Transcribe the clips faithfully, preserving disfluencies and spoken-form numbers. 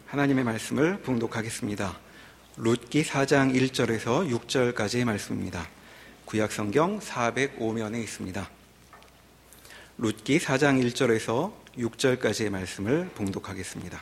하나님의 말씀을 봉독하겠습니다. 룻기 사 장 일 절에서 육 절까지의 말씀입니다. 구약성경 사백오 면에 있습니다. 룻기 사 장 일 절에서 육 절까지의 말씀을 봉독하겠습니다.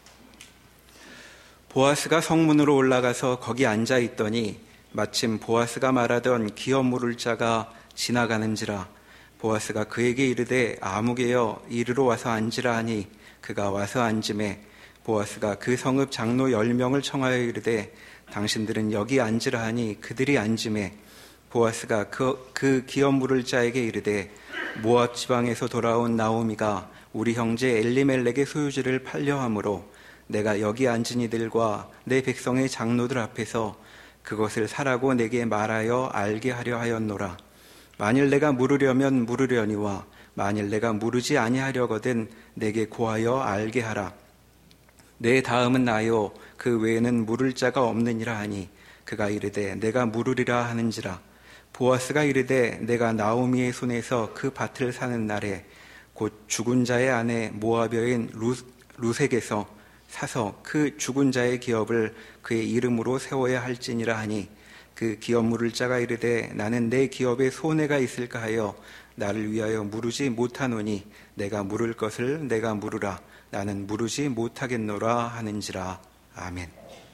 보아스가 성문으로 올라가서 거기 앉아 있더니 마침 보아스가 말하던 기업 물을 자가 지나가는지라. 보아스가 그에게 이르되 아무개여 이리로 와서 앉으라 하니 그가 와서 앉음에 보아스가 그 성읍 장로 열 명을 청하여 이르되 당신들은 여기 앉으라 하니 그들이 앉음에 보아스가 그, 그 기업 물을 자에게 이르되 모압 지방에서 돌아온 나오미가 우리 형제 엘리멜렉의 소유지를 팔려 함으로 내가 여기 앉은 이들과 내 백성의 장로들 앞에서 그것을 사라고 내게 말하여 알게 하려 하였노라. 만일 내가 물으려면 물으려니와 만일 내가 물으지 아니하려거든 내게 고하여 알게 하라. 내 다음은 나요 그 외에는 물을 자가 없느니라 하니 그가 이르되 내가 물으리라 하는지라. 보아스가 이르되 내가 나오미의 손에서 그 밭을 사는 날에 곧 죽은 자의 아내 모압여인 룻에게서 사서 그 죽은 자의 기업을 그의 이름으로 세워야 할지니라 하니 그 기업 물을 자가 이르되 나는 내 기업에 손해가 있을까 하여 나를 위하여 물으지 못하노니 내가 물을 것을 내가 물으라. 나는 물으지 못하겠노라 하는지라. 아멘.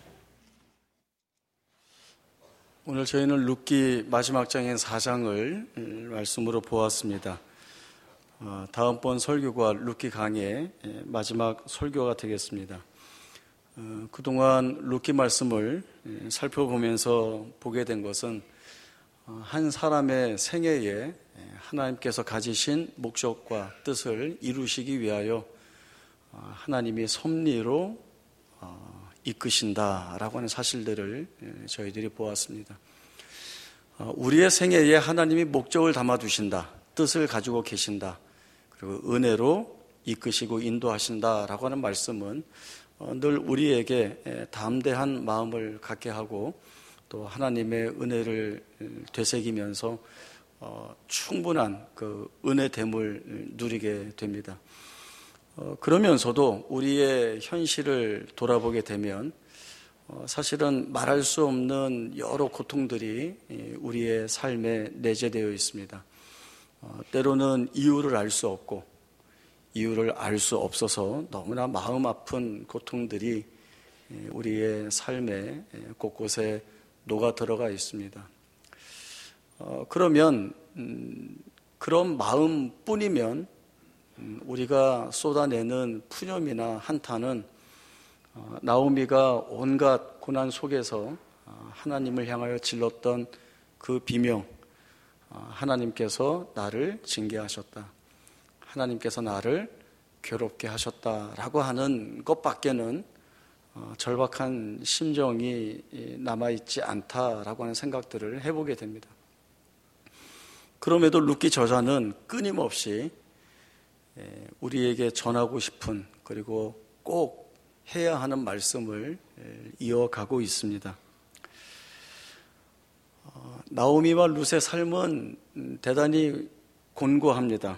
오늘 저희는 룻기 마지막 장인 사 장을 말씀으로 보았습니다. 어, 다음번 설교가 룻기 강의 마지막 설교가 되겠습니다. 어, 그동안 룻기 말씀을 살펴보면서 보게 된 것은 어, 한 사람의 생애에 하나님께서 가지신 목적과 뜻을 이루시기 위하여 어, 하나님이 섭리로 어, 이끄신다라고 하는 사실들을 저희들이 보았습니다. 어, 우리의 생애에 하나님이 목적을 담아두신다, 뜻을 가지고 계신다, 그리고 은혜로 이끄시고 인도하신다라고 하는 말씀은 늘 우리에게 담대한 마음을 갖게 하고 또 하나님의 은혜를 되새기면서 충분한 그 은혜됨을 누리게 됩니다. 그러면서도 우리의 현실을 돌아보게 되면 사실은 말할 수 없는 여러 고통들이 우리의 삶에 내재되어 있습니다. 때로는 이유를 알 수 없고 이유를 알 수 없어서 너무나 마음 아픈 고통들이 우리의 삶에 곳곳에 녹아 들어가 있습니다. 어, 그러면 음, 그런 마음뿐이면 음, 우리가 쏟아내는 푸념이나 한탄은 어, 나오미가 온갖 고난 속에서 어, 하나님을 향하여 질렀던 그 비명, 어, 하나님께서 나를 징계하셨다, 하나님께서 나를 괴롭게 하셨다라고 하는 것밖에는 어, 절박한 심정이 남아있지 않다라고 하는 생각들을 해보게 됩니다. 그럼에도 룻기 저자는 끊임없이 우리에게 전하고 싶은 그리고 꼭 해야 하는 말씀을 이어가고 있습니다. 어, 나오미와 룻의 삶은 대단히 곤고합니다.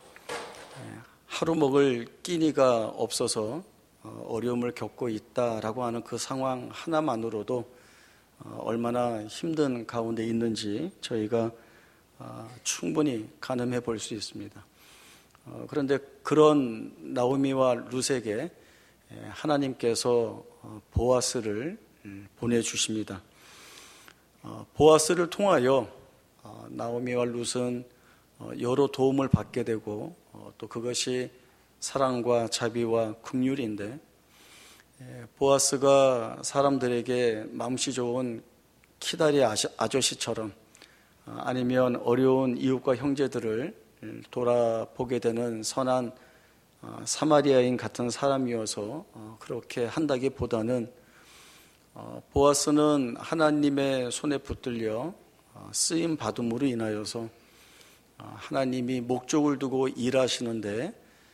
하루 먹을 끼니가 없어서 어려움을 겪고 있다라고 하는 그 상황 하나만으로도 얼마나 힘든 가운데 있는지 저희가 충분히 가늠해 볼 수 있습니다. 그런데 그런 나오미와 룻에게 하나님께서 보아스를 보내주십니다. 보아스를 통하여 나오미와 룻은 여러 도움을 받게 되고 또 그것이 사랑과 자비와 긍휼인데, 보아스가 사람들에게 마음씨 좋은 키다리 아저씨처럼 아니면 어려운 이웃과 형제들을 돌아보게 되는 선한 사마리아인 같은 사람이어서 그렇게 한다기보다는 보아스는 하나님의 손에 붙들려 쓰임 받음으로 인하여서 하나님이 목적을 두고 일하시는데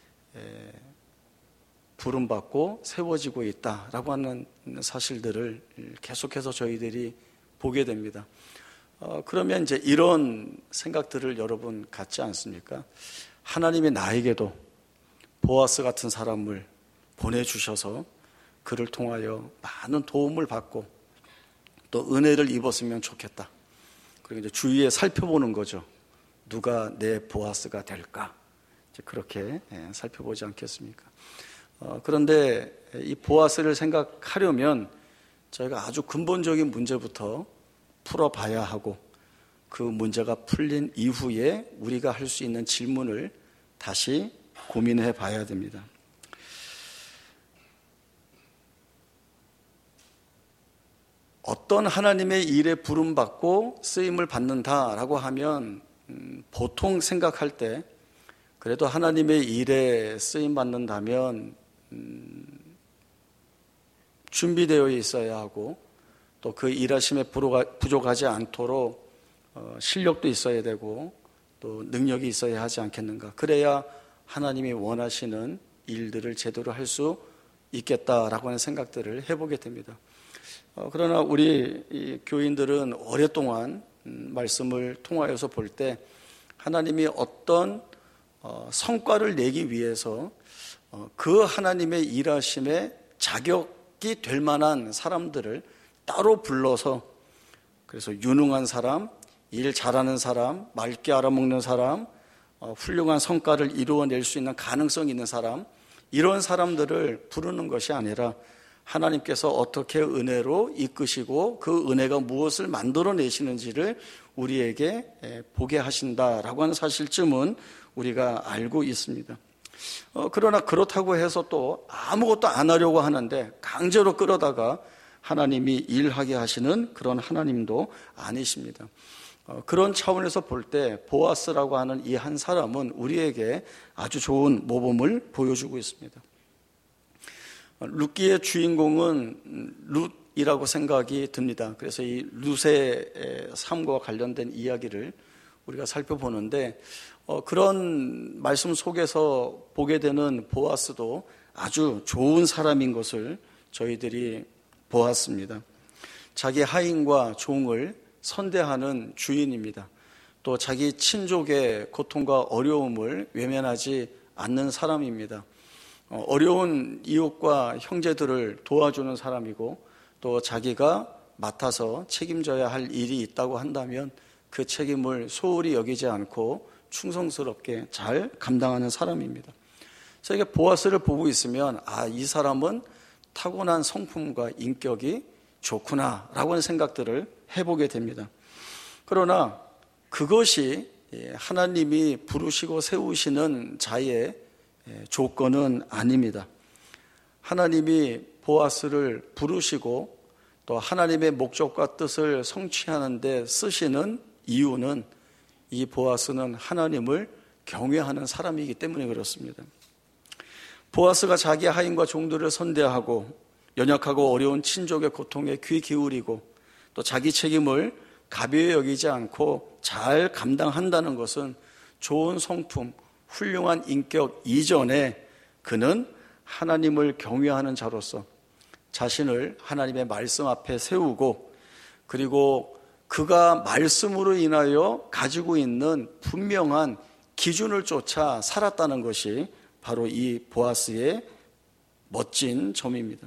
부름받고 세워지고 있다라고 하는 사실들을 계속해서 저희들이 보게 됩니다. 어, 그러면 이제 이런 생각들을 여러분 갖지 않습니까? 하나님이 나에게도 보아스 같은 사람을 보내주셔서 그를 통하여 많은 도움을 받고 또 은혜를 입었으면 좋겠다. 그리고 이제 주위에 살펴보는 거죠. 누가 내 보아스가 될까? 이제 그렇게 살펴보지 않겠습니까? 어, 그런데 이 보아스를 생각하려면 저희가 아주 근본적인 문제부터 풀어봐야 하고 그 문제가 풀린 이후에 우리가 할 수 있는 질문을 다시 고민해 봐야 됩니다. 어떤 하나님의 일에 부름받고 쓰임을 받는다라고 하면 음, 보통 생각할 때 그래도 하나님의 일에 쓰임 받는다면 음, 준비되어 있어야 하고 또 그 일하심에 부족하지 않도록 어, 실력도 있어야 되고 또 능력이 있어야 하지 않겠는가. 그래야 하나님이 원하시는 일들을 제대로 할 수 있겠다라고 하는 생각들을 해보게 됩니다. 어, 그러나 우리 이 교인들은 오랫동안 음, 말씀을 통하여서 볼 때 하나님이 어떤 어, 성과를 내기 위해서 어, 그 하나님의 일하심에 자격이 될 만한 사람들을 따로 불러서 그래서 유능한 사람, 일 잘하는 사람, 맑게 알아먹는 사람, 어, 훌륭한 성과를 이루어낼 수 있는 가능성이 있는 사람, 이런 사람들을 부르는 것이 아니라 하나님께서 어떻게 은혜로 이끄시고 그 은혜가 무엇을 만들어내시는지를 우리에게 보게 하신다라고 하는 사실쯤은 우리가 알고 있습니다. 어, 그러나 그렇다고 해서 또 아무것도 안 하려고 하는데 강제로 끌어다가 하나님이 일하게 하시는 그런 하나님도 아니십니다. 어, 그런 차원에서 볼 때 보아스라고 하는 이 한 사람은 우리에게 아주 좋은 모범을 보여주고 있습니다. 룻기의 주인공은 룻이라고 생각이 듭니다. 그래서 이 룻의 삶과 관련된 이야기를 우리가 살펴보는데 어, 그런 말씀 속에서 보게 되는 보아스도 아주 좋은 사람인 것을 저희들이 보았습니다. 자기 하인과 종을 선대하는 주인입니다. 또 자기 친족의 고통과 어려움을 외면하지 않는 사람입니다. 어려운 이웃과 형제들을 도와주는 사람이고 또 자기가 맡아서 책임져야 할 일이 있다고 한다면 그 책임을 소홀히 여기지 않고 충성스럽게 잘 감당하는 사람입니다. 저희가 보아스를 보고 있으면 아, 이 사람은 타고난 성품과 인격이 좋구나라고 하는 생각들을 해보게 됩니다. 그러나 그것이 하나님이 부르시고 세우시는 자의 조건은 아닙니다. 하나님이 보아스를 부르시고 또 하나님의 목적과 뜻을 성취하는 데 쓰시는 이유는 이 보아스는 하나님을 경외하는 사람이기 때문에 그렇습니다. 보아스가 자기 하인과 종들을 선대하고 연약하고 어려운 친족의 고통에 귀 기울이고 또 자기 책임을 가벼이 여기지 않고 잘 감당한다는 것은 좋은 성품, 훌륭한 인격 이전에 그는 하나님을 경외하는 자로서 자신을 하나님의 말씀 앞에 세우고 그리고 그가 말씀으로 인하여 가지고 있는 분명한 기준을 쫓아 살았다는 것이 바로 이 보아스의 멋진 점입니다.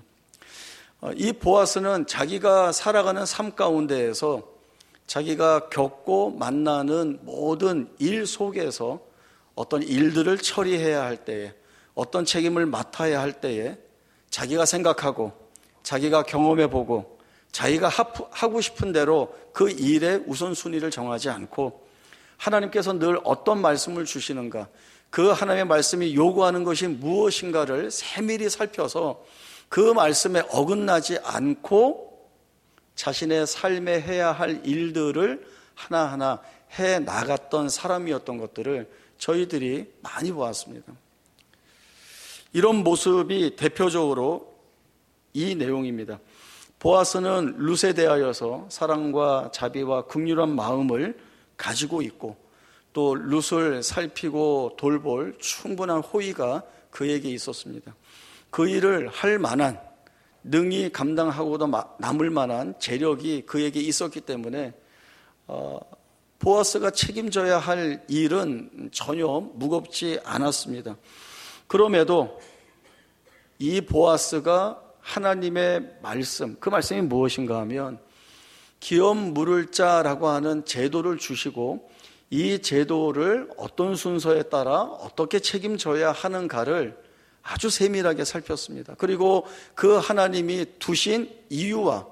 이 보아스는 자기가 살아가는 삶 가운데에서 자기가 겪고 만나는 모든 일 속에서 어떤 일들을 처리해야 할 때에 어떤 책임을 맡아야 할 때에 자기가 생각하고 자기가 경험해보고 자기가 하고 싶은 대로 그 일의 우선순위를 정하지 않고 하나님께서 늘 어떤 말씀을 주시는가, 그 하나님의 말씀이 요구하는 것이 무엇인가를 세밀히 살펴서 그 말씀에 어긋나지 않고 자신의 삶에 해야 할 일들을 하나하나 해 나갔던 사람이었던 것들을 저희들이 많이 보았습니다. 이런 모습이 대표적으로 이 내용입니다. 보아스는 룻에 대하여서 사랑과 자비와 긍휼한 마음을 가지고 있고 또 룻을 살피고 돌볼 충분한 호의가 그에게 있었습니다. 그 일을 할 만한, 능히 감당하고도 남을 만한 재력이 그에게 있었기 때문에 어, 보아스가 책임져야 할 일은 전혀 무겁지 않았습니다. 그럼에도 이 보아스가 하나님의 말씀, 그 말씀이 무엇인가 하면 기업 물을 자라고 하는 제도를 주시고 이 제도를 어떤 순서에 따라 어떻게 책임져야 하는가를 아주 세밀하게 살폈습니다. 그리고 그 하나님이 두신 이유와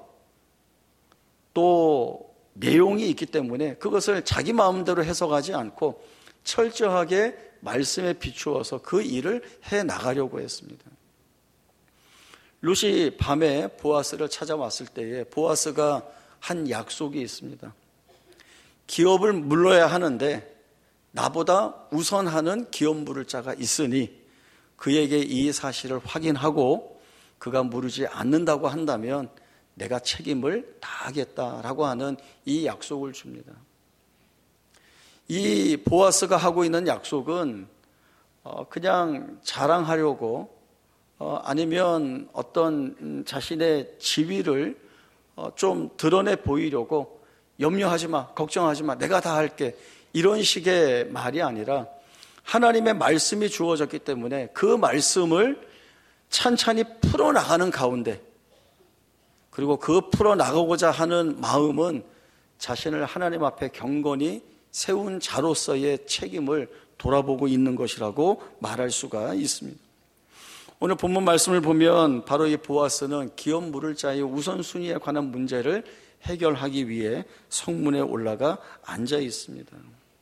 또 내용이 있기 때문에 그것을 자기 마음대로 해석하지 않고 철저하게 말씀에 비추어서 그 일을 해나가려고 했습니다. 룻이 밤에 보아스를 찾아왔을 때에 보아스가 한 약속이 있습니다. 기업을 물러야 하는데 나보다 우선하는 기업 물을 자가 있으니 그에게 이 사실을 확인하고 그가 물으지 않는다고 한다면 내가 책임을 다하겠다라고 하는 이 약속을 줍니다. 이 보아스가 하고 있는 약속은 그냥 자랑하려고 아니면 어떤 자신의 지위를 좀 드러내 보이려고 염려하지 마, 걱정하지 마, 내가 다 할게, 이런 식의 말이 아니라 하나님의 말씀이 주어졌기 때문에 그 말씀을 찬찬히 풀어나가는 가운데, 그리고 그 풀어나가고자 하는 마음은 자신을 하나님 앞에 경건히 세운 자로서의 책임을 돌아보고 있는 것이라고 말할 수가 있습니다. 오늘 본문 말씀을 보면 바로 이 보아스는 기업 물을 자의 우선순위에 관한 문제를 해결하기 위해 성문에 올라가 앉아 있습니다.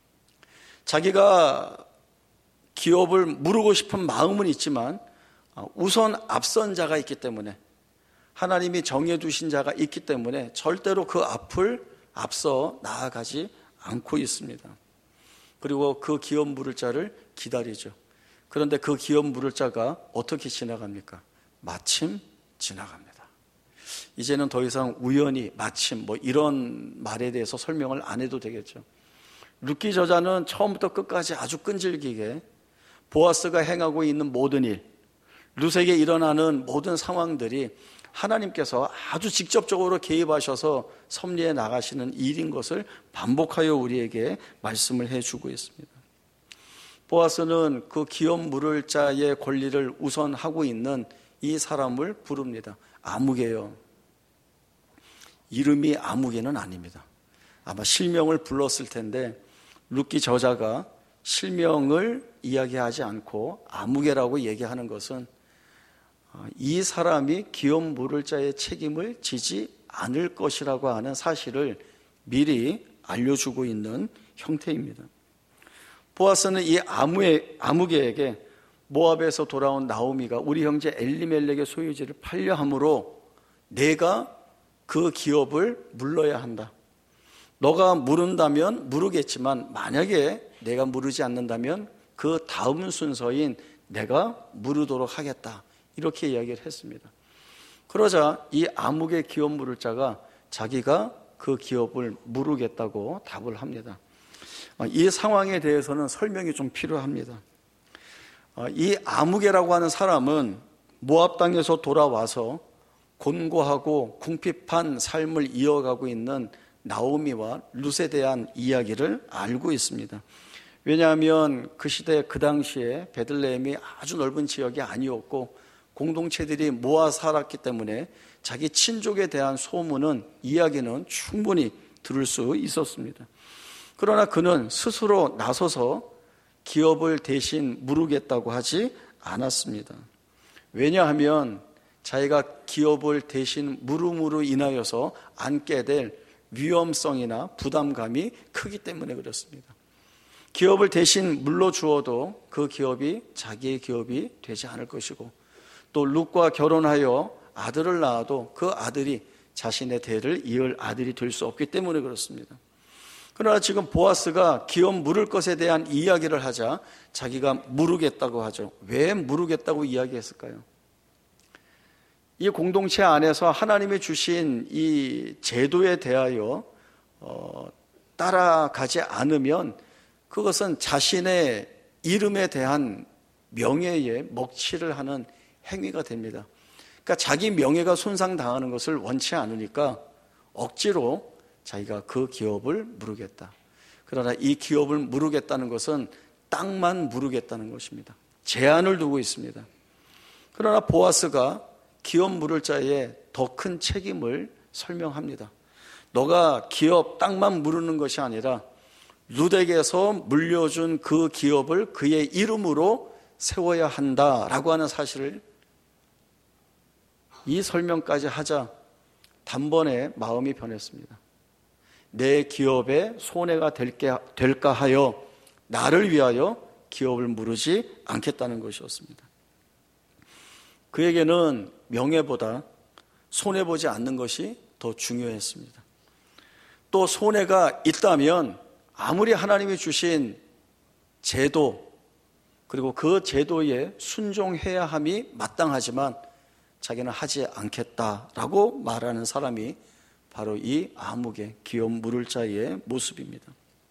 자기가 기업을 물으고 싶은 마음은 있지만 우선 앞선 자가 있기 때문에, 하나님이 정해두신 자가 있기 때문에 절대로 그 앞을 앞서 나아가지 않고 있습니다. 그리고 그 기업 물을 자를 기다리죠. 그런데 그 기업 물을 자가 어떻게 지나갑니까? 마침 지나갑니다. 이제는 더 이상 우연히, 마침 뭐 이런 말에 대해서 설명을 안 해도 되겠죠. 룻기 저자는 처음부터 끝까지 아주 끈질기게 보아스가 행하고 있는 모든 일, 룻에게 일어나는 모든 상황들이 하나님께서 아주 직접적으로 개입하셔서 섭리해 나가시는 일인 것을 반복하여 우리에게 말씀을 해주고 있습니다. 보아스는 그 기업 물을 자의 권리를 우선하고 있는 이 사람을 부릅니다. 아무개요. 이름이 아무개는 아닙니다. 아마 실명을 불렀을 텐데 룻기 저자가 실명을 이야기하지 않고 아무개라고 얘기하는 것은 이 사람이 기업 물을 자의 책임을 지지 않을 것이라고 하는 사실을 미리 알려주고 있는 형태입니다. 보아스는 이 아무의, 아무개에게 모압에서 돌아온 나오미가 우리 형제 엘리멜렉의 소유지를 팔려 함으로 내가 그 기업을 물러야 한다. 너가 물은다면 물으겠지만 만약에 내가 물으지 않는다면 그 다음 순서인 내가 물으도록 하겠다. 이렇게 이야기를 했습니다. 그러자 이 아무개 기업 물을 자가 자기가 그 기업을 물으겠다고 답을 합니다. 이 상황에 대해서는 설명이 좀 필요합니다. 이 아무개라고 하는 사람은 모압 땅에서 돌아와서 곤고하고 궁핍한 삶을 이어가고 있는 나오미와 룻에 대한 이야기를 알고 있습니다. 왜냐하면 그 시대 그 당시에 베들레헴이 아주 넓은 지역이 아니었고 공동체들이 모아 살았기 때문에 자기 친족에 대한 소문은, 이야기는 충분히 들을 수 있었습니다. 그러나 그는 스스로 나서서 기업을 대신 물으겠다고 하지 않았습니다. 왜냐하면 자기가 기업을 대신 물음으로 인하여서 안게 될 위험성이나 부담감이 크기 때문에 그렇습니다. 기업을 대신 물러주어도 그 기업이 자기의 기업이 되지 않을 것이고, 또 룻과 결혼하여 아들을 낳아도 그 아들이 자신의 대를 이을 아들이 될 수 없기 때문에 그렇습니다. 그러나 지금 보아스가 기업 물을 것에 대한 이야기를 하자 자기가 물으겠다고 하죠. 왜 물으겠다고 이야기했을까요? 이 공동체 안에서 하나님이 주신 이 제도에 대하여 어, 따라가지 않으면 그것은 자신의 이름에 대한 명예에 먹칠을 하는 행위가 됩니다. 그러니까 자기 명예가 손상당하는 것을 원치 않으니까 억지로 자기가 그 기업을 물으겠다. 그러나 이 기업을 물으겠다는 것은 땅만 물으겠다는 것입니다. 제한을 두고 있습니다. 그러나 보아스가 기업 물을 자의 더 큰 책임을 설명합니다. 너가 기업 땅만 무르는 것이 아니라 룻에게서 물려준 그 기업을 그의 이름으로 세워야 한다라고 하는 사실을 이 설명까지 하자 단번에 마음이 변했습니다. 내 기업에 손해가 될까 하여 나를 위하여 기업을 무르지 않겠다는 것이었습니다. 그에게는 명예보다 손해보지 않는 것이 더 중요했습니다. 또 손해가 있다면 아무리 하나님이 주신 제도 그리고 그 제도에 순종해야 함이 마땅하지만 자기는 하지 않겠다라고 말하는 사람이 바로 이 아묵의 기업 물을 자의 모습입니다.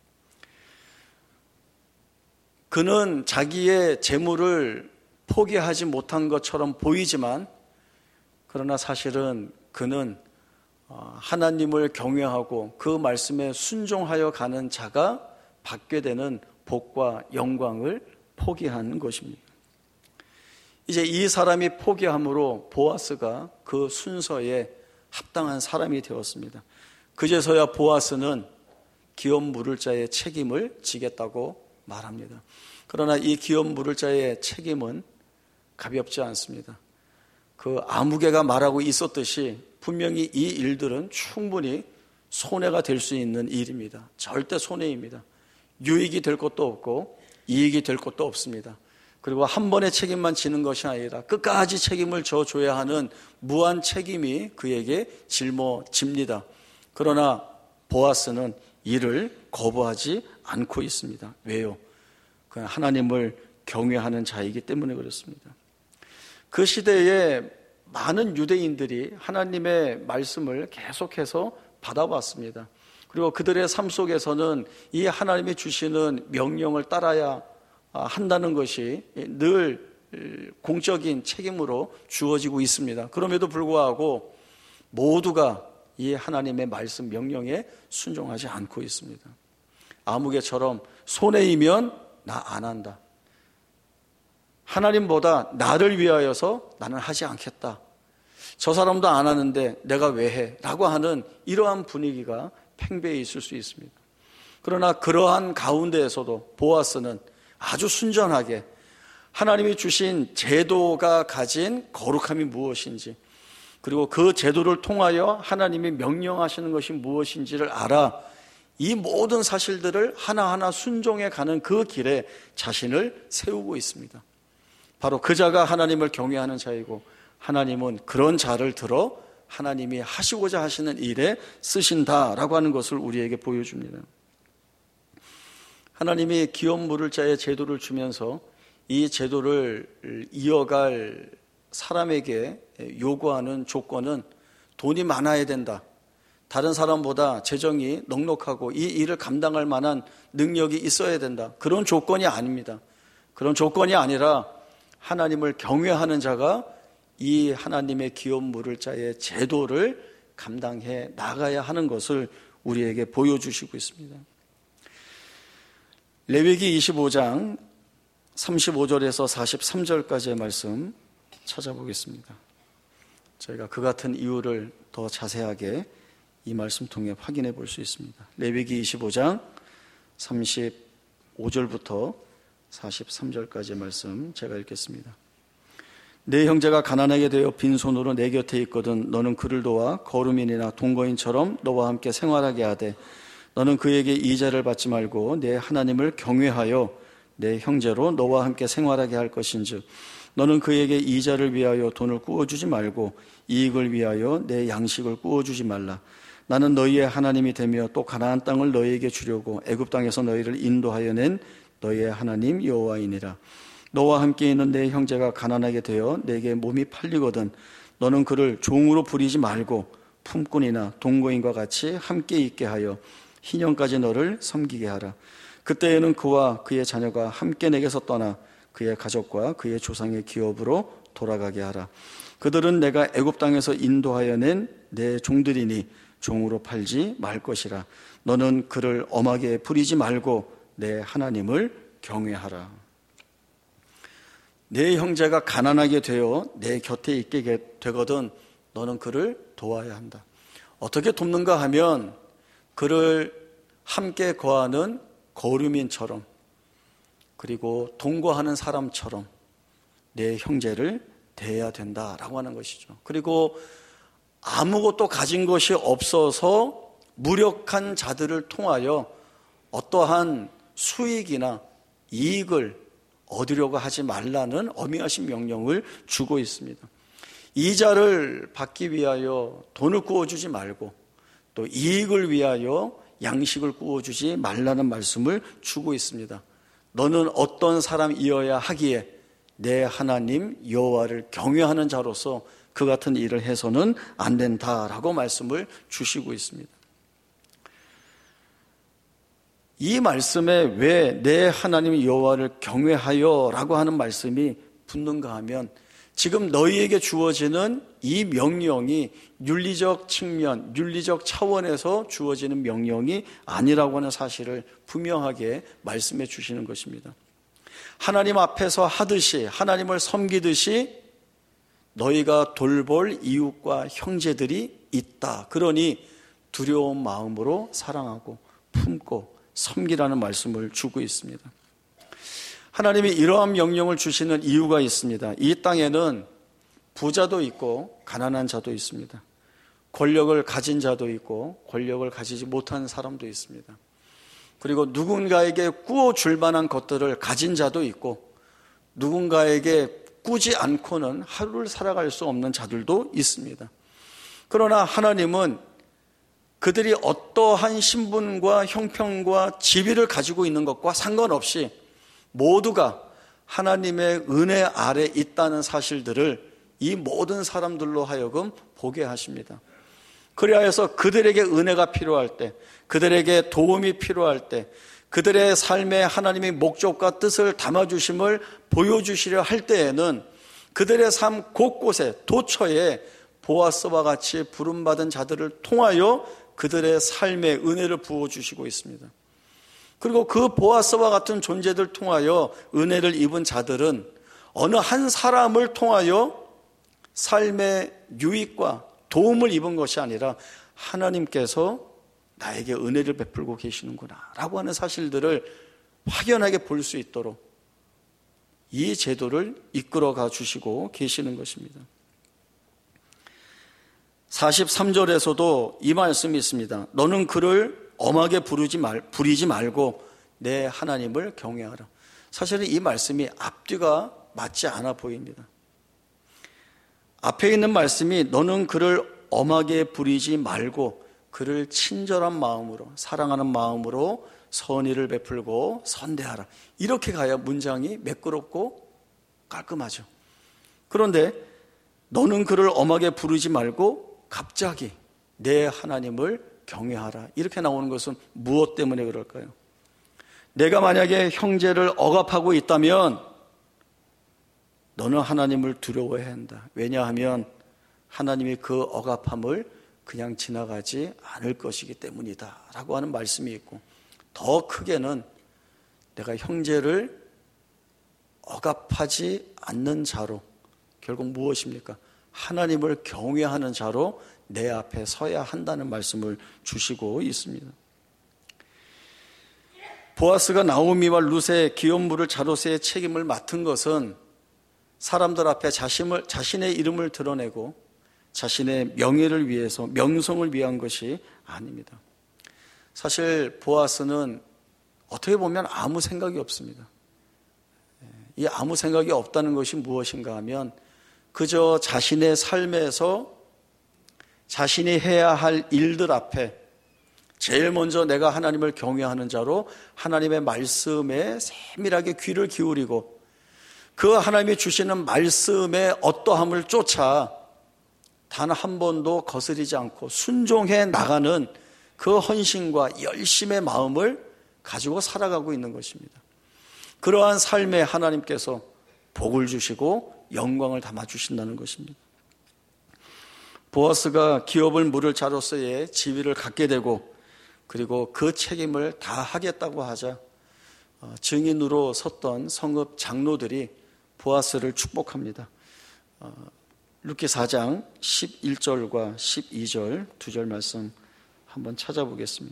그는 자기의 재물을 포기하지 못한 것처럼 보이지만 그러나 사실은 그는 하나님을 경외하고 그 말씀에 순종하여 가는 자가 받게 되는 복과 영광을 포기한 것입니다. 이제 이 사람이 포기함으로 보아스가 그 순서에 합당한 사람이 되었습니다. 그제서야 보아스는 기업 물을 자의 책임을 지겠다고 말합니다. 그러나 이 기업 물을 자의 책임은 가볍지 않습니다. 그 아무개가 말하고 있었듯이 분명히 이 일들은 충분히 손해가 될 수 있는 일입니다. 절대 손해입니다. 유익이 될 것도 없고 이익이 될 것도 없습니다. 그리고 한 번의 책임만 지는 것이 아니라 끝까지 책임을 져줘야 하는 무한 책임이 그에게 짊어집니다. 그러나 보아스는 이를 거부하지 않고 있습니다. 왜요? 그는 하나님을 경외하는 자이기 때문에 그렇습니다. 그 시대에 많은 유대인들이 하나님의 말씀을 계속해서 받아왔습니다. 그리고 그들의 삶 속에서는 이 하나님이 주시는 명령을 따라야 한다는 것이 늘 공적인 책임으로 주어지고 있습니다. 그럼에도 불구하고 모두가 이 하나님의 말씀 명령에 순종하지 않고 있습니다. 아무개처럼 손해이면 나 안 한다. 하나님보다 나를 위하여서 나는 하지 않겠다. 저 사람도 안 하는데 내가 왜 해? 라고 하는 이러한 분위기가 팽배해 있을 수 있습니다. 그러나 그러한 가운데에서도 보아스는 아주 순전하게 하나님이 주신 제도가 가진 거룩함이 무엇인지 그리고 그 제도를 통하여 하나님이 명령하시는 것이 무엇인지를 알아 이 모든 사실들을 하나하나 순종해 가는 그 길에 자신을 세우고 있습니다. 바로 그 자가 하나님을 경외하는 자이고 하나님은 그런 자를 들어 하나님이 하시고자 하시는 일에 쓰신다라고 하는 것을 우리에게 보여줍니다. 하나님이 기업 물을 자의 제도를 주면서 이 제도를 이어갈 사람에게 요구하는 조건은 돈이 많아야 된다. 다른 사람보다 재정이 넉넉하고 이 일을 감당할 만한 능력이 있어야 된다. 그런 조건이 아닙니다. 그런 조건이 아니라 하나님을 경외하는 자가 이 하나님의 기업 물을 자의 제도를 감당해 나가야 하는 것을 우리에게 보여주시고 있습니다. 레위기 이십오 장 삼십오 절에서 사십삼 절까지의 말씀 찾아보겠습니다. 저희가 그 같은 이유를 더 자세하게 이 말씀 통해 확인해 볼 수 있습니다. 레위기 이십오 장 삼십오 절부터 사십삼 절까지의 말씀 제가 읽겠습니다. 내 형제가 가난하게 되어 빈손으로 내 곁에 있거든 너는 그를 도와 거루민이나 동거인처럼 너와 함께 생활하게 하되 너는 그에게 이자를 받지 말고 내 하나님을 경외하여 내 형제로 너와 함께 생활하게 할 것인즉 너는 그에게 이자를 위하여 돈을 꾸어주지 말고 이익을 위하여 내 양식을 꾸어주지 말라. 나는 너희의 하나님이 되며 또 가나안 땅을 너희에게 주려고 애굽 땅에서 너희를 인도하여 낸 너희의 하나님 여호와이니라. 너와 함께 있는 내 형제가 가난하게 되어 내게 몸이 팔리거든 너는 그를 종으로 부리지 말고 품꾼이나 동거인과 같이 함께 있게 하여 희년까지 너를 섬기게 하라. 그때에는 그와 그의 자녀가 함께 내게서 떠나 그의 가족과 그의 조상의 기업으로 돌아가게 하라. 그들은 내가 애굽 땅에서 인도하여 낸 내 종들이니 종으로 팔지 말 것이라. 너는 그를 엄하게 부리지 말고 내 하나님을 경외하라. 내 형제가 가난하게 되어 내 곁에 있게 되거든 너는 그를 도와야 한다. 어떻게 돕는가 하면 그를 함께 거하는 거류민처럼, 그리고 동거하는 사람처럼 내 형제를 대해야 된다라고 하는 것이죠. 그리고 아무것도 가진 것이 없어서 무력한 자들을 통하여 어떠한 수익이나 이익을 얻으려고 하지 말라는 엄중하신 명령을 주고 있습니다. 이자를 받기 위하여 돈을 구워주지 말고 또 이익을 위하여 양식을 구워주지 말라는 말씀을 주고 있습니다. 너는 어떤 사람이어야 하기에 내 하나님 여호와를 경외하는 자로서 그 같은 일을 해서는 안 된다라고 말씀을 주시고 있습니다. 이 말씀에 왜 내 하나님 여호와를 경외하여 라고 하는 말씀이 붙는가 하면 지금 너희에게 주어지는 이 명령이 윤리적 측면, 윤리적 차원에서 주어지는 명령이 아니라고 하는 사실을 분명하게 말씀해 주시는 것입니다. 하나님 앞에서 하듯이, 하나님을 섬기듯이 너희가 돌볼 이웃과 형제들이 있다. 그러니 두려운 마음으로 사랑하고 품고 섬기라는 말씀을 주고 있습니다. 하나님이 이러한 명령을 주시는 이유가 있습니다. 이 땅에는 부자도 있고 가난한 자도 있습니다. 권력을 가진 자도 있고 권력을 가지지 못한 사람도 있습니다. 그리고 누군가에게 꾸어줄 만한 것들을 가진 자도 있고 누군가에게 꾸지 않고는 하루를 살아갈 수 없는 자들도 있습니다. 그러나 하나님은 그들이 어떠한 신분과 형편과 지위를 가지고 있는 것과 상관없이 모두가 하나님의 은혜 아래 있다는 사실들을 이 모든 사람들로 하여금 보게 하십니다. 그리하여서 그들에게 은혜가 필요할 때, 그들에게 도움이 필요할 때, 그들의 삶에 하나님의 목적과 뜻을 담아주심을 보여주시려 할 때에는 그들의 삶 곳곳에 도처에 보아스와 같이 부름받은 자들을 통하여 그들의 삶에 은혜를 부어주시고 있습니다. 그리고 그 보아스와 같은 존재들 통하여 은혜를 입은 자들은 어느 한 사람을 통하여 삶의 유익과 도움을 입은 것이 아니라 하나님께서 나에게 은혜를 베풀고 계시는구나 라고 하는 사실들을 확연하게 볼 수 있도록 이 제도를 이끌어가 주시고 계시는 것입니다. 사십삼 절에서도 이 말씀이 있습니다. 너는 그를 엄하게 부르지 말, 부리지 말고 내 하나님을 경외하라. 사실은 이 말씀이 앞뒤가 맞지 않아 보입니다. 앞에 있는 말씀이 너는 그를 엄하게 부리지 말고 그를 친절한 마음으로, 사랑하는 마음으로 선의를 베풀고 선대하라. 이렇게 가야 문장이 매끄럽고 깔끔하죠. 그런데 너는 그를 엄하게 부르지 말고 갑자기 내 하나님을 경외하라. 이렇게 나오는 것은 무엇 때문에 그럴까요? 내가 만약에 형제를 억압하고 있다면 너는 하나님을 두려워해야 한다. 왜냐하면 하나님이 그 억압함을 그냥 지나가지 않을 것이기 때문이다 라고 하는 말씀이 있고, 더 크게는 내가 형제를 억압하지 않는 자로, 결국 무엇입니까? 하나님을 경외하는 자로 내 앞에 서야 한다는 말씀을 주시고 있습니다. 보아스가 나오미와 룻의 기업물을 자로세의 책임을 맡은 것은 사람들 앞에 자신을, 자신의 이름을 드러내고 자신의 명예를 위해서, 명성을 위한 것이 아닙니다. 사실 보아스는 어떻게 보면 아무 생각이 없습니다. 이 아무 생각이 없다는 것이 무엇인가 하면 그저 자신의 삶에서 자신이 해야 할 일들 앞에 제일 먼저 내가 하나님을 경외하는 자로 하나님의 말씀에 세밀하게 귀를 기울이고 그 하나님이 주시는 말씀의 어떠함을 쫓아 단 한 번도 거스리지 않고 순종해 나가는 그 헌신과 열심의 마음을 가지고 살아가고 있는 것입니다. 그러한 삶에 하나님께서 복을 주시고 영광을 담아주신다는 것입니다. 보아스가 기업을 물을 자로서의 지위를 갖게 되고 그리고 그 책임을 다 하겠다고 하자 증인으로 섰던 성읍 장로들이 보아스를 축복합니다. 어, 룻기 사 장 십일 절과 십이 절 두 절 말씀 한번 찾아보겠습니다.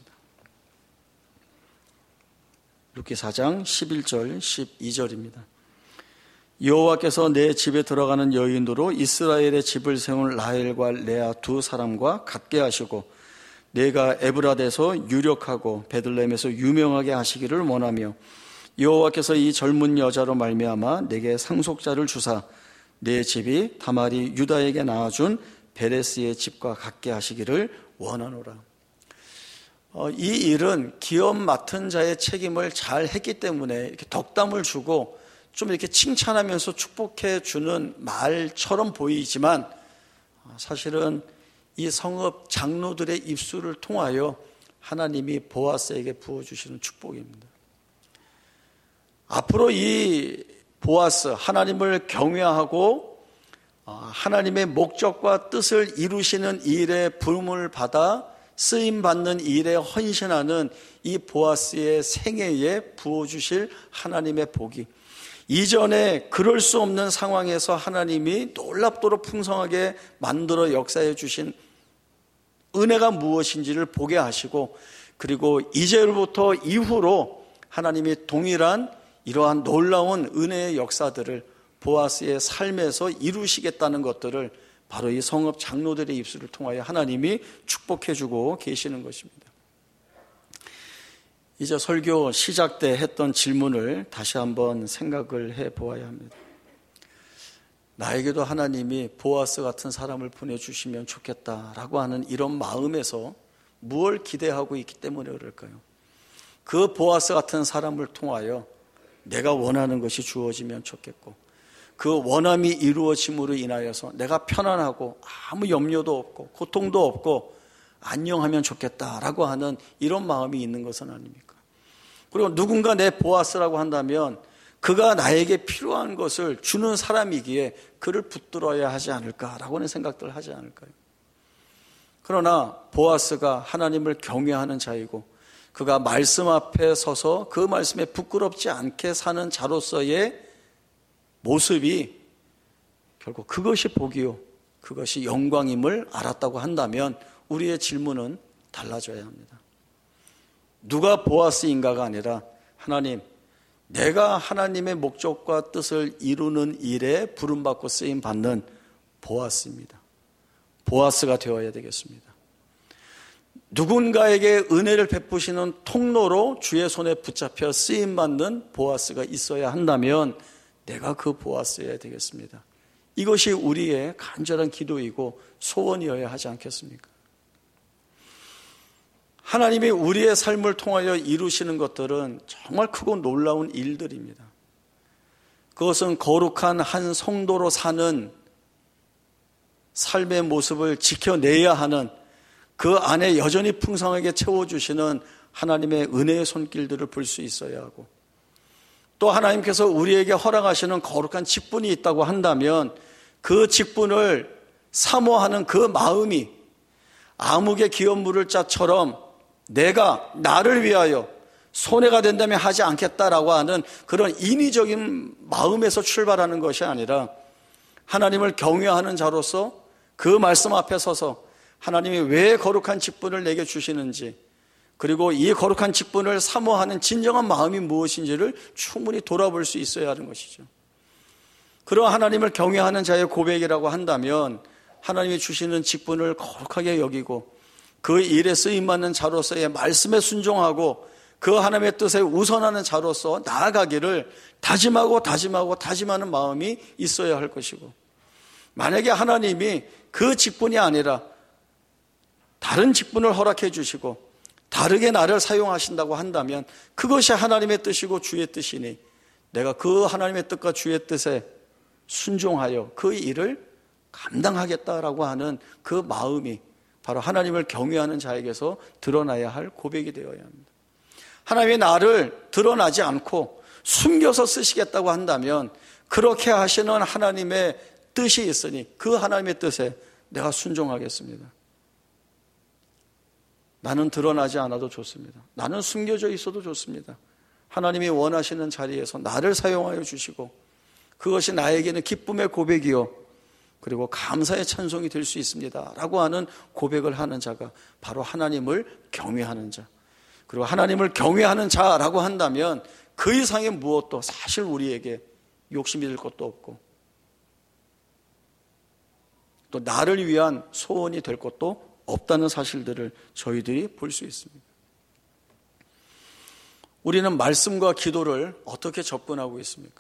룻기 사 장 십일 절 십이 절입니다. 여호와께서 내 집에 들어가는 여인으로 이스라엘의 집을 세운 라헬과 레아 두 사람과 같게 하시고 내가 에브라데서 유력하고 베들레헴에서 유명하게 하시기를 원하며 여호와께서 이 젊은 여자로 말미암아 내게 상속자를 주사 내 집이 다말이 유다에게 낳아준 베레스의 집과 같게 하시기를 원하노라. 어, 이 일은 기업 맡은 자의 책임을 잘 했기 때문에 이렇게 덕담을 주고 좀 이렇게 칭찬하면서 축복해 주는 말처럼 보이지만 사실은 이 성읍 장로들의 입술을 통하여 하나님이 보아스에게 부어주시는 축복입니다. 앞으로 이 보아스, 하나님을 경외하고 하나님의 목적과 뜻을 이루시는 일에 부름을 받아 쓰임받는 일에 헌신하는 이 보아스의 생애에 부어주실 하나님의 복이, 이전에 그럴 수 없는 상황에서 하나님이 놀랍도록 풍성하게 만들어 역사해 주신 은혜가 무엇인지를 보게 하시고, 그리고 이제로부터 이후로 하나님이 동일한 이러한 놀라운 은혜의 역사들을 보아스의 삶에서 이루시겠다는 것들을 바로 이 성읍 장로들의 입술을 통하여 하나님이 축복해 주고 계시는 것입니다. 이제 설교 시작 때 했던 질문을 다시 한번 생각을 해 보아야 합니다. 나에게도 하나님이 보아스 같은 사람을 보내주시면 좋겠다라고 하는 이런 마음에서 무엇을 기대하고 있기 때문에 그럴까요? 그 보아스 같은 사람을 통하여 내가 원하는 것이 주어지면 좋겠고, 그 원함이 이루어짐으로 인하여서 내가 편안하고 아무 염려도 없고 고통도 없고 안녕하면 좋겠다라고 하는 이런 마음이 있는 것은 아닙니까? 그리고 누군가 내 보아스라고 한다면 그가 나에게 필요한 것을 주는 사람이기에 그를 붙들어야 하지 않을까라고 하는 생각들을 하지 않을까요? 그러나 보아스가 하나님을 경외하는 자이고 그가 말씀 앞에 서서 그 말씀에 부끄럽지 않게 사는 자로서의 모습이 결국 그것이 복이요, 그것이 영광임을 알았다고 한다면 우리의 질문은 달라져야 합니다. 누가 보아스인가가 아니라 하나님, 내가 하나님의 목적과 뜻을 이루는 일에 부름받고 쓰임받는 보아스입니다. 보아스가 되어야 되겠습니다. 누군가에게 은혜를 베푸시는 통로로 주의 손에 붙잡혀 쓰임받는 보아스가 있어야 한다면 내가 그 보아스여야 되겠습니다. 이것이 우리의 간절한 기도이고 소원이어야 하지 않겠습니까? 하나님이 우리의 삶을 통하여 이루시는 것들은 정말 크고 놀라운 일들입니다. 그것은 거룩한 한 성도로 사는 삶의 모습을 지켜내야 하는, 그 안에 여전히 풍성하게 채워주시는 하나님의 은혜의 손길들을 볼 수 있어야 하고, 또 하나님께서 우리에게 허락하시는 거룩한 직분이 있다고 한다면 그 직분을 사모하는 그 마음이 암흑의 기업 물을 자처럼 내가 나를 위하여 손해가 된다면 하지 않겠다라고 하는 그런 인위적인 마음에서 출발하는 것이 아니라 하나님을 경외하는 자로서 그 말씀 앞에 서서 하나님이 왜 거룩한 직분을 내게 주시는지, 그리고 이 거룩한 직분을 사모하는 진정한 마음이 무엇인지를 충분히 돌아볼 수 있어야 하는 것이죠. 그런 하나님을 경외하는 자의 고백이라고 한다면 하나님이 주시는 직분을 거룩하게 여기고 그 일에 쓰임받는 자로서의 말씀에 순종하고 그 하나님의 뜻에 우선하는 자로서 나아가기를 다짐하고 다짐하고 다짐하는 마음이 있어야 할 것이고, 만약에 하나님이 그 직분이 아니라 다른 직분을 허락해 주시고 다르게 나를 사용하신다고 한다면 그것이 하나님의 뜻이고 주의 뜻이니 내가 그 하나님의 뜻과 주의 뜻에 순종하여 그 일을 감당하겠다라고 하는 그 마음이 바로 하나님을 경외하는 자에게서 드러나야 할 고백이 되어야 합니다. 하나님이 나를 드러나지 않고 숨겨서 쓰시겠다고 한다면 그렇게 하시는 하나님의 뜻이 있으니 그 하나님의 뜻에 내가 순종하겠습니다. 나는 드러나지 않아도 좋습니다. 나는 숨겨져 있어도 좋습니다. 하나님이 원하시는 자리에서 나를 사용하여 주시고 그것이 나에게는 기쁨의 고백이요 그리고 감사의 찬송이 될 수 있습니다 라고 하는 고백을 하는 자가 바로 하나님을 경외하는 자. 그리고 하나님을 경외하는 자라고 한다면 그 이상의 무엇도 사실 우리에게 욕심이 될 것도 없고 또 나를 위한 소원이 될 것도 없다는 사실들을 저희들이 볼 수 있습니다. 우리는 말씀과 기도를 어떻게 접근하고 있습니까?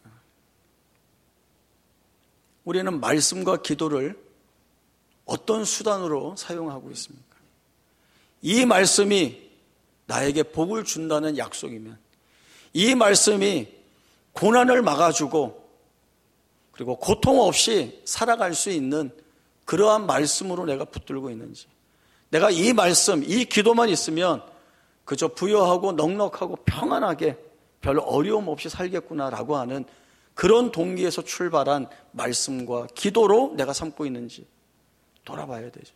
우리는 말씀과 기도를 어떤 수단으로 사용하고 있습니까? 이 말씀이 나에게 복을 준다는 약속이면, 이 말씀이 고난을 막아주고 그리고 고통 없이 살아갈 수 있는 그러한 말씀으로 내가 붙들고 있는지, 내가 이 말씀, 이 기도만 있으면 그저 부여하고 넉넉하고 평안하게 별 어려움 없이 살겠구나라고 하는 그런 동기에서 출발한 말씀과 기도로 내가 삼고 있는지 돌아봐야 되죠.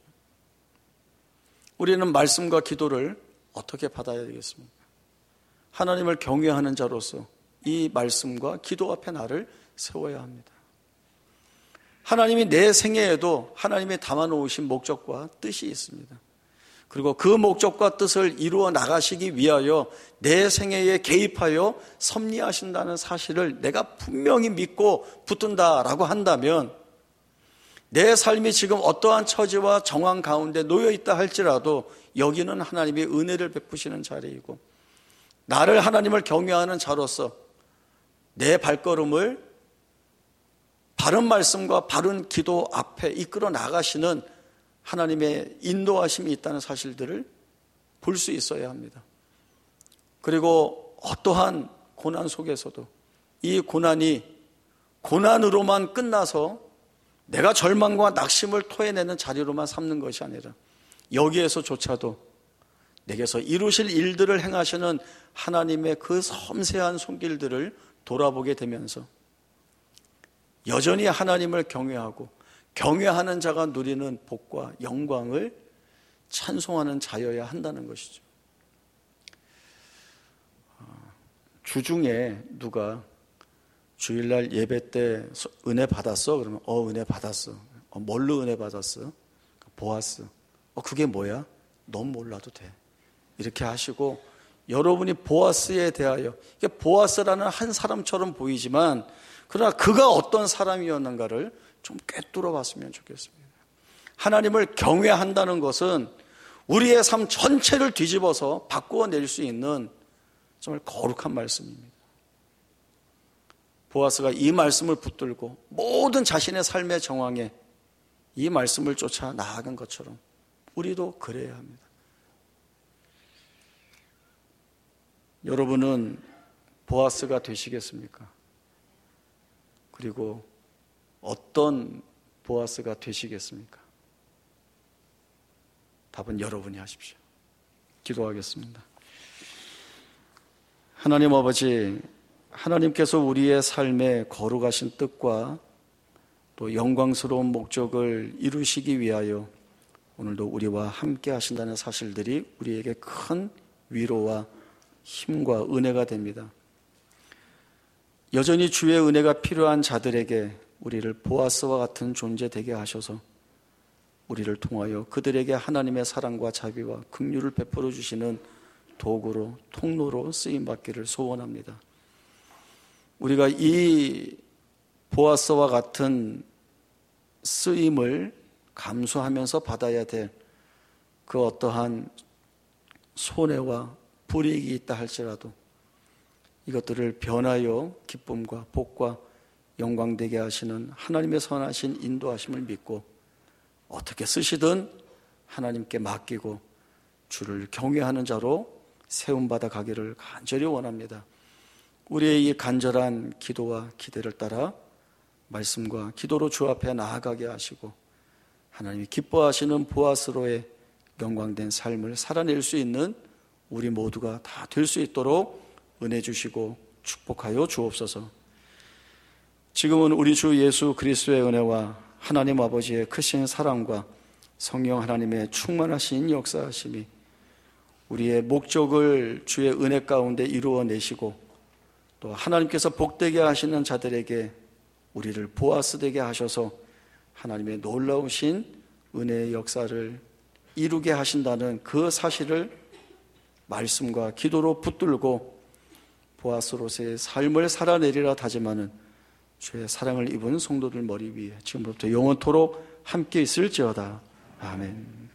우리는 말씀과 기도를 어떻게 받아야 되겠습니까? 하나님을 경외하는 자로서 이 말씀과 기도 앞에 나를 세워야 합니다. 하나님이 내 생애에도 하나님이 담아놓으신 목적과 뜻이 있습니다. 그리고 그 목적과 뜻을 이루어 나가시기 위하여 내 생애에 개입하여 섭리하신다는 사실을 내가 분명히 믿고 붙든다라고 한다면 내 삶이 지금 어떠한 처지와 정황 가운데 놓여 있다 할지라도 여기는 하나님의 은혜를 베푸시는 자리이고 나를 하나님을 경외하는 자로서 내 발걸음을 바른 말씀과 바른 기도 앞에 이끌어 나가시는 하나님의 인도하심이 있다는 사실들을 볼 수 있어야 합니다. 그리고 어떠한 고난 속에서도 이 고난이 고난으로만 끝나서 내가 절망과 낙심을 토해내는 자리로만 삼는 것이 아니라 여기에서조차도 내게서 이루실 일들을 행하시는 하나님의 그 섬세한 손길들을 돌아보게 되면서 여전히 하나님을 경외하고 경외하는 자가 누리는 복과 영광을 찬송하는 자여야 한다는 것이죠. 주중에 누가 주일날 예배 때 은혜 받았어? 그러면 어 은혜 받았어. 어, 뭘로 은혜 받았어? 보았어. 어 그게 뭐야? 넌 몰라도 돼. 이렇게 하시고 여러분이 보아스에 대하여, 이게 보아스라는 한 사람처럼 보이지만 그러나 그가 어떤 사람이었는가를 좀 꿰뚫어 봤으면 좋겠습니다. 하나님을 경외한다는 것은 우리의 삶 전체를 뒤집어서 바꾸어낼 수 있는 정말 거룩한 말씀입니다. 보아스가 이 말씀을 붙들고 모든 자신의 삶의 정황에 이 말씀을 쫓아 나아간 것처럼 우리도 그래야 합니다. 여러분은 보아스가 되시겠습니까? 그리고 어떤 보아스가 되시겠습니까? 답은 여러분이 하십시오. 기도하겠습니다. 하나님 아버지, 하나님께서 우리의 삶에 거룩하신 뜻과 또 영광스러운 목적을 이루시기 위하여 오늘도 우리와 함께 하신다는 사실들이 우리에게 큰 위로와 힘과 은혜가 됩니다. 여전히 주의 은혜가 필요한 자들에게 우리를 보아스와 같은 존재 되게 하셔서 우리를 통하여 그들에게 하나님의 사랑과 자비와 긍휼을 베풀어 주시는 도구로, 통로로 쓰임받기를 소원합니다. 우리가 이 보아스와 같은 쓰임을 감수하면서 받아야 될 그 어떠한 손해와 불이익이 있다 할지라도 이것들을 변하여 기쁨과 복과 영광되게 하시는 하나님의 선하신 인도하심을 믿고 어떻게 쓰시든 하나님께 맡기고 주를 경외하는 자로 세움받아 가기를 간절히 원합니다. 우리의 이 간절한 기도와 기대를 따라 말씀과 기도로 주 앞에 나아가게 하시고 하나님이 기뻐하시는 보아스로의 영광된 삶을 살아낼 수 있는 우리 모두가 다 될 수 있도록 은혜 주시고 축복하여 주옵소서. 지금은 우리 주 예수 그리스도의 은혜와 하나님 아버지의 크신 사랑과 성령 하나님의 충만하신 역사하심이 우리의 목적을 주의 은혜 가운데 이루어내시고 또 하나님께서 복되게 하시는 자들에게 우리를 보아스 되게 하셔서 하나님의 놀라우신 은혜의 역사를 이루게 하신다는 그 사실을 말씀과 기도로 붙들고 보아스로서의 삶을 살아내리라 다짐하는 주의 사랑을 입은 성도들 머리 위에 지금부터 영원토록 함께 있을지어다. 아멘.